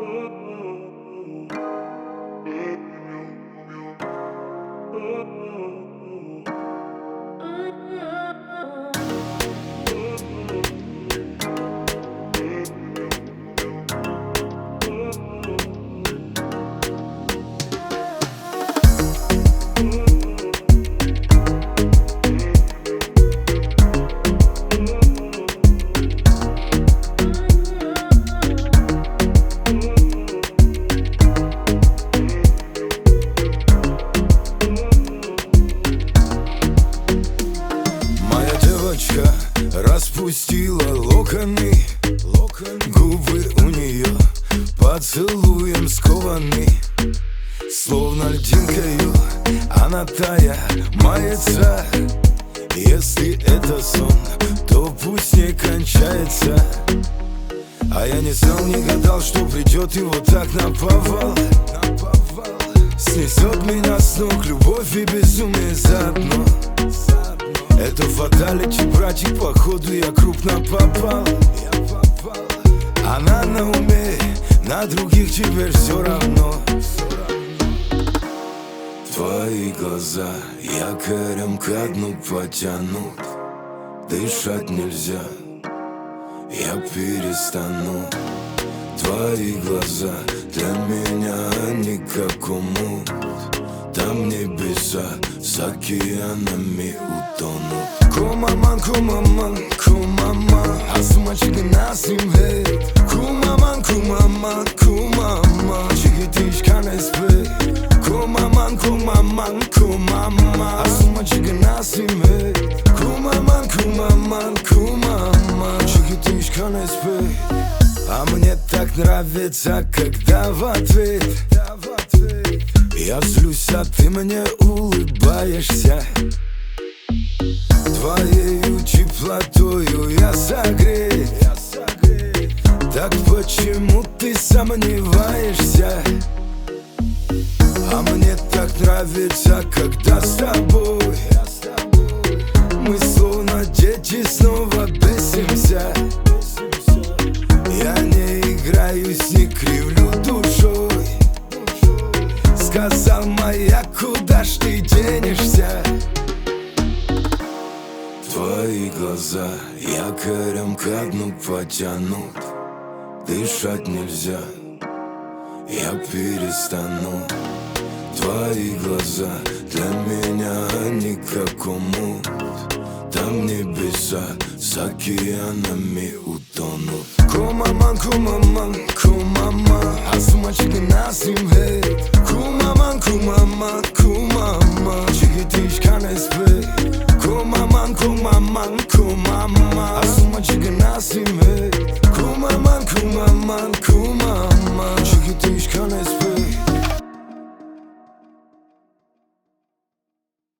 Распустила локоны, губы у нее поцелуем скованы. Словно льдинкою она тая мается. Если это сон, то пусть не кончается. А я не знал, не гадал, что придет и вот так наповал. Снесет меня с ног любовь и безумие заодно. Это фаталити, братик, походу я крупно попал. Она на уме, на других теперь все равно. Твои глаза якорем ко дну потянут. Дышать нельзя, я перестану. Твои глаза для меня они как омут. Там небеса с океанами утонут. Кумаман, кумаман, кумаман, асумачиги насимхет. Кумаман, кумаман, кумаман, чигитиш канеспе. Кумаман, кумаман, кумаман, асумачиги насимхет. Кумаман, кумаман, кумаман, чигитиш канеспе. А мне так нравится, когда в ответ я злюсь, а ты мне улыбаешься. Твоею теплотою я согрет. Так почему ты сомневаешься? А мне так нравится, когда с тобой мы словно дети снова бесимся. Я не играюсь, не кривлю душой. Сказал моя, куда ж ты денешься? Твои глаза якорем ко дну потянут. Дышать нельзя, я перестану. Твои глаза для меня они как омут. Там небеса с океанами утонут. Кумаман, кумаман, кумаман, асумачиги насимхет. Кумаман, кумаман, кумаман, чигитиш канеспе. Кумаман, кумаман, кумаман, асумачиги насимхет. Кумаман, кумаман, кумаман.